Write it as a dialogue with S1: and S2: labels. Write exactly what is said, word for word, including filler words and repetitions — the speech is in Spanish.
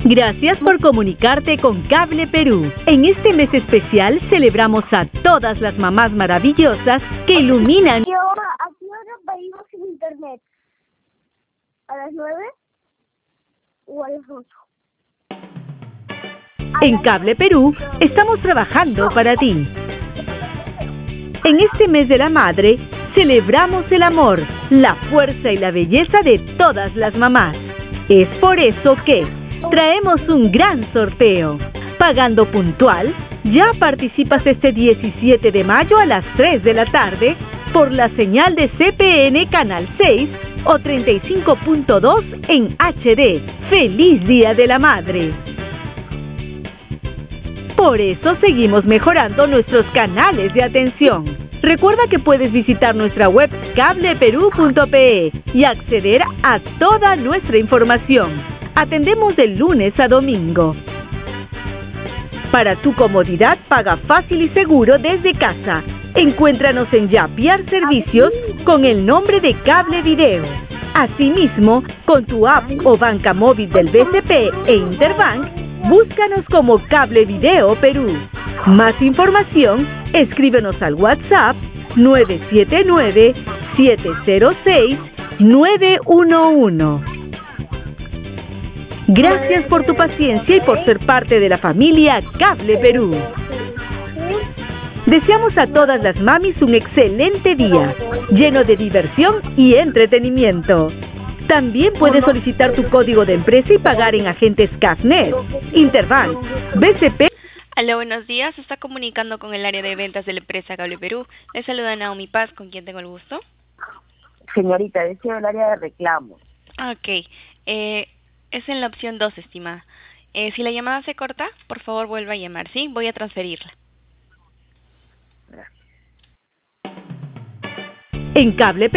S1: Gracias por comunicarte con Cable Perú. En este mes especial celebramos a todas las mamás maravillosas que iluminan.
S2: ¿Y ahora a qué hora pedimos en internet? ¿A las nueve o a las ocho?
S1: En Cable Perú estamos trabajando para ti. En este mes de la madre, celebramos el amor, la fuerza y la belleza de todas las mamás. Es por eso que traemos un gran sorteo. Pagando puntual, ya participas este diecisiete de mayo a las tres de la tarde por la señal de C P N Canal seis o treinta y cinco punto dos en H D. ¡Feliz Día de la Madre! Por eso seguimos mejorando nuestros canales de atención. Recuerda que puedes visitar nuestra web cable perú punto pe y acceder a toda nuestra información. Atendemos de lunes a domingo. Para tu comodidad, paga fácil y seguro desde casa. Encuéntranos en Yapiar Servicios con el nombre de Cable Video. Asimismo, con tu app o banca móvil del B C P e Interbank, búscanos como Cable Video Perú. Más información, escríbenos al WhatsApp nueve siete nueve, siete cero seis, nueve uno uno. Gracias por tu paciencia y por ser parte de la familia Cable Perú. Deseamos a todas las mamis un excelente día, lleno de diversión y entretenimiento. También puedes solicitar tu código de empresa y pagar en agentes CAFNet, Interbank, B C P.
S3: Aló, buenos días. Se está comunicando con el área de ventas de la empresa Cable Perú. Le saluda Naomi Paz, ¿con quién tengo el gusto?
S4: Señorita, deseo el área de reclamos.
S3: Ok. Eh, es en la opción dos, estimada. Eh, si la llamada se corta, por favor vuelva a llamar, ¿sí? Voy a transferirla.
S1: En Cable